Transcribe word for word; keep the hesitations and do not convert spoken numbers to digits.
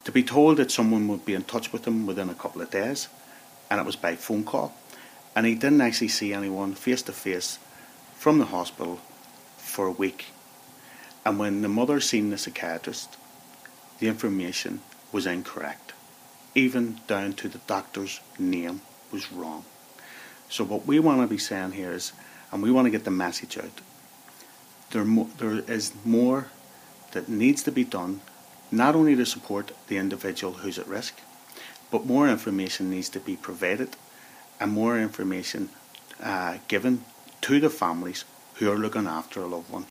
to be told that someone would be in touch with him within a couple of days, and it was by phone call, and he didn't actually see anyone face to face from the hospital for a week. And when the mother seen the psychiatrist, the information was incorrect. Even down to the doctor's name was wrong. So what we want to be saying here is, and we want to get the message out, there, mo- there is more that needs to be done, not only to support the individual who's at risk, but more information needs to be provided and more information uh, given to the families who are looking after a loved one.